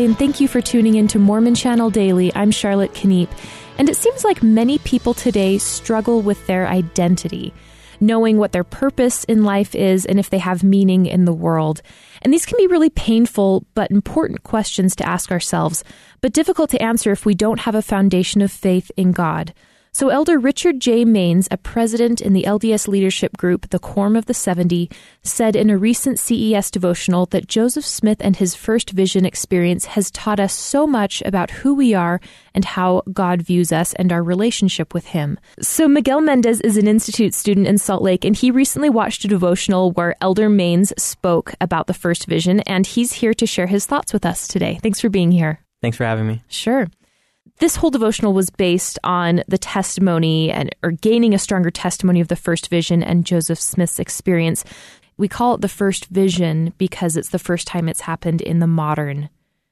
and thank you for tuning in to Mormon Channel Daily. I'm Charlotte Kniep, and it seems like many people today struggle with their identity, knowing what their purpose in life is and if they have meaning in the world. And these can be really painful but important questions to ask ourselves, but difficult to answer if we don't have a foundation of faith in God. So Elder Richard J. Maines, a president in the LDS leadership group, the Quorum of the 70, said in a recent CES devotional that Joseph Smith and his first vision experience has taught us so much about who we are and how God views us and our relationship with him. So Miguel Mendez is an Institute student in Salt Lake, and he recently watched a devotional where Elder Maines spoke about the first vision, and he's here to share his thoughts with us today. Thanks for being here. Thanks for having me. Sure. This whole devotional was based on the testimony or gaining a stronger testimony of the first vision and Joseph Smith's experience. We call it the first vision because it's the first time it's happened in the modern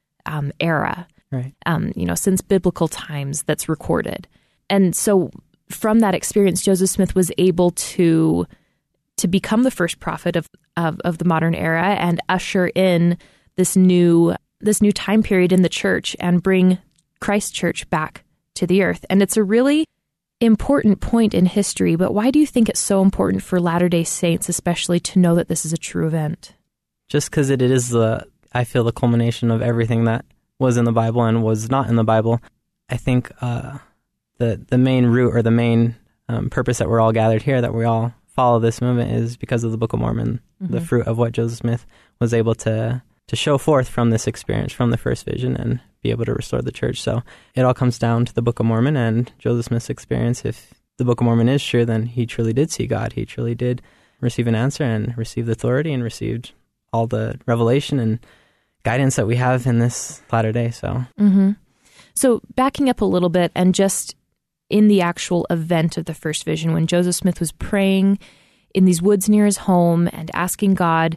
era, right? Since biblical times that's recorded. And so from that experience, Joseph Smith was able to become the first prophet of the modern era and usher in this new time period in the church and bring Christ Church back to the earth. And it's a really important point in history, but why do you think it's so important for Latter-day Saints especially to know that this is a true event? Just because it is I feel the culmination of everything that was in the Bible and was not in the Bible. I think the main root or the main purpose that we're all gathered here, that we all follow this movement, is because of the Book of Mormon, the fruit of what Joseph Smith was able to show forth from this experience, from the first vision, and be able to restore the church. So it all comes down to the Book of Mormon and Joseph Smith's experience. If the Book of Mormon is true, then he truly did see God. He truly did receive an answer and receive the authority and received all the revelation and guidance that we have in this latter day. So backing up a little bit and just in the actual event of the first vision, when Joseph Smith was praying in these woods near his home and asking God,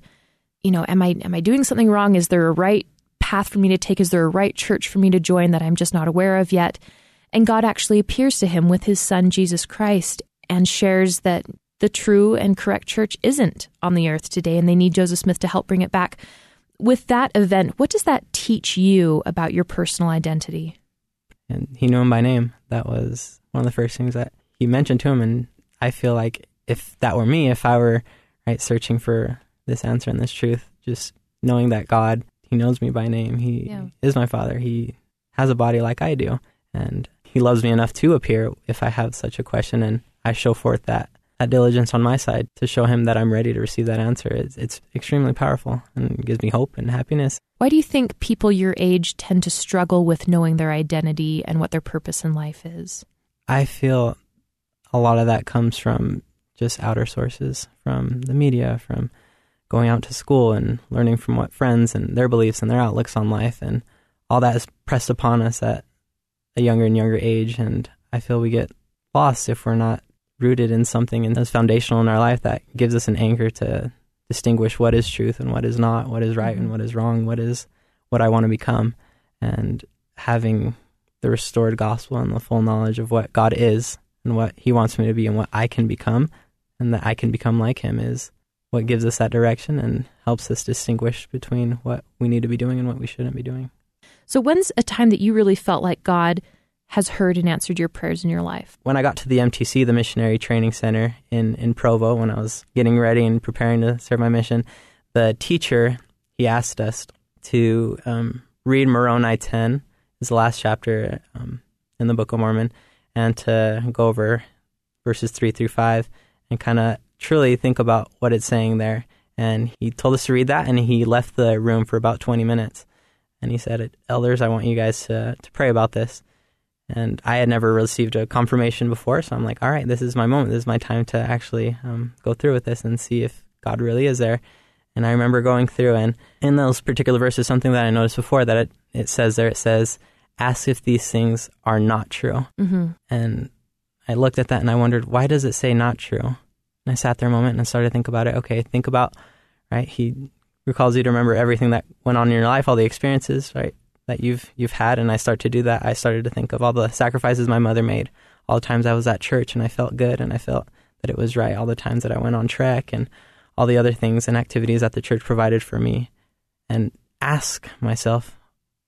am I doing something wrong? Is there a right path for me to take? Is there a right church for me to join that I'm just not aware of yet? And God actually appears to him with his son, Jesus Christ, and shares that the true and correct church isn't on the earth today, and they need Joseph Smith to help bring it back. With that event, what does that teach you about your personal identity? And he knew him by name. That was one of the first things that he mentioned to him. And I feel like if that were me, if I were searching for this answer and this truth, just knowing that God, he knows me by name. He is my father. He has a body like I do. And he loves me enough to appear if I have such a question. And I show forth that diligence on my side to show him that I'm ready to receive that answer. It's extremely powerful and gives me hope and happiness. Why do you think people your age tend to struggle with knowing their identity and what their purpose in life is? I feel a lot of that comes from just outer sources, from the media, from going out to school and learning from what friends and their beliefs and their outlooks on life, and all that is pressed upon us at a younger and younger age. And I feel we get lost if we're not rooted in something that's foundational in our life that gives us an anchor to distinguish what is truth and what is not, what is right and what is wrong, what I want to become. And having the restored gospel and the full knowledge of what God is and what he wants me to be and what I can become, and that I can become like him, is what gives us that direction and helps us distinguish between what we need to be doing and what we shouldn't be doing. So when's a time that you really felt like God has heard and answered your prayers in your life? When I got to the MTC, the Missionary Training Center in Provo, when I was getting ready and preparing to serve my mission, the teacher, he asked us to read Moroni 10, is the last chapter in the Book of Mormon, and to go over verses 3 through 5 and kind of truly think about what it's saying there. And he told us to read that, and he left the room for about 20 minutes. And he said, "Elders, I want you guys to pray about this." And I had never received a confirmation before, so I'm like, all right, this is my moment. This is my time to actually go through with this and see if God really is there. And I remember going through, and in those particular verses, something that I noticed before that it says there, it says, "Ask if these things are not true." Mm-hmm. And I looked at that and I wondered, why does it say not true? And I sat there a moment and I started to think about it. Okay, think about, right, he recalls you to remember everything that went on in your life, all the experiences, right, that you've had. And I start to do that. I started to think of all the sacrifices my mother made, all the times I was at church and I felt good and I felt that it was right, all the times that I went on trek and all the other things and activities that the church provided for me, and ask myself,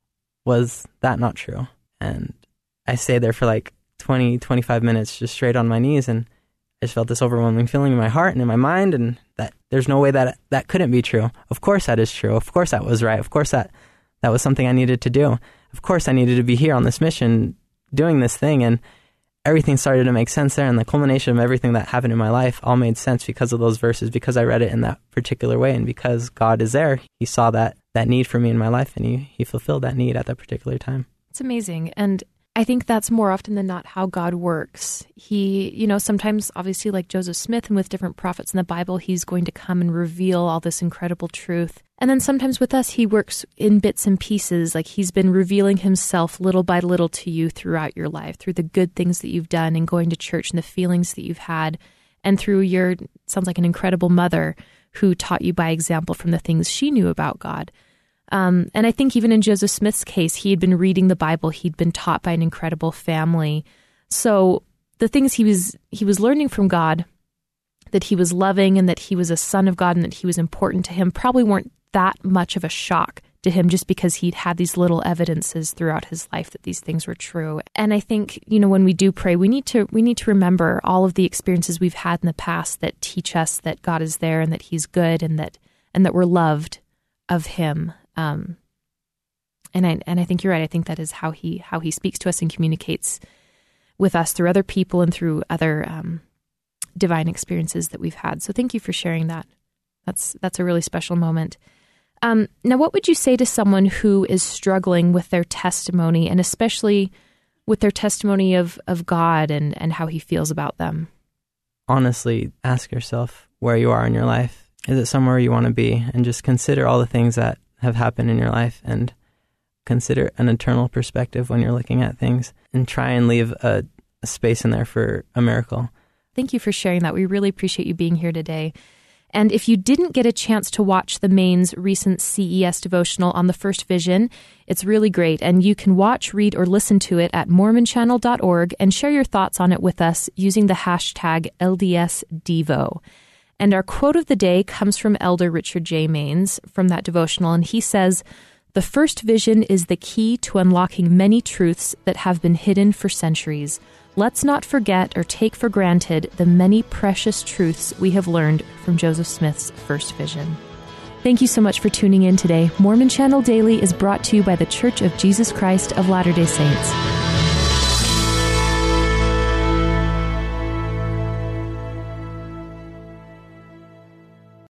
was that not true? And I stayed there for like 20, 25 minutes just straight on my knees, and I just felt this overwhelming feeling in my heart and in my mind, and that there's no way that that couldn't be true. Of course that is true. Of course that was right. Of course that was something I needed to do. Of course I needed to be here on this mission doing this thing, and everything started to make sense there, and the culmination of everything that happened in my life all made sense because of those verses, because I read it in that particular way, and because God is there. He saw that need for me in my life, and he fulfilled that need at that particular time. It's amazing. And I think that's more often than not how God works. He, sometimes obviously like Joseph Smith and with different prophets in the Bible, he's going to come and reveal all this incredible truth. And then sometimes with us, he works in bits and pieces, like he's been revealing himself little by little to you throughout your life, through the good things that you've done and going to church and the feelings that you've had, and through your, sounds like an incredible mother who taught you by example from the things she knew about God. And I think even in Joseph Smith's case, he had been reading the Bible. He'd been taught by an incredible family. So the things he was learning from God, that he was loving and that he was a son of God and that he was important to him, probably weren't that much of a shock to him just because he'd had these little evidences throughout his life that these things were true. And I think, when we do pray, we need to remember all of the experiences we've had in the past that teach us that God is there and that he's good and that we're loved of him. And I think you're right. I think that is how he speaks to us and communicates with us through other people and through other divine experiences that we've had. So thank you for sharing that. That's a really special moment. Now, what would you say to someone who is struggling with their testimony, and especially with their testimony of God and how he feels about them? Honestly, ask yourself where you are in your life. Is it somewhere you want to be? And just consider all the things that have happened in your life, and consider an eternal perspective when you're looking at things, and try and leave a space in there for a miracle. Thank you for sharing that. We really appreciate you being here today. And if you didn't get a chance to watch the Maine's recent CES devotional on the First Vision, it's really great. And you can watch, read, or listen to it at mormonchannel.org and share your thoughts on it with us using the hashtag LDSDevo. And our quote of the day comes from Elder Richard J. Maines from that devotional, and he says, "The First Vision is the key to unlocking many truths that have been hidden for centuries. Let's not forget or take for granted the many precious truths we have learned from Joseph Smith's First Vision." Thank you so much for tuning in today. Mormon Channel Daily is brought to you by The Church of Jesus Christ of Latter-day Saints.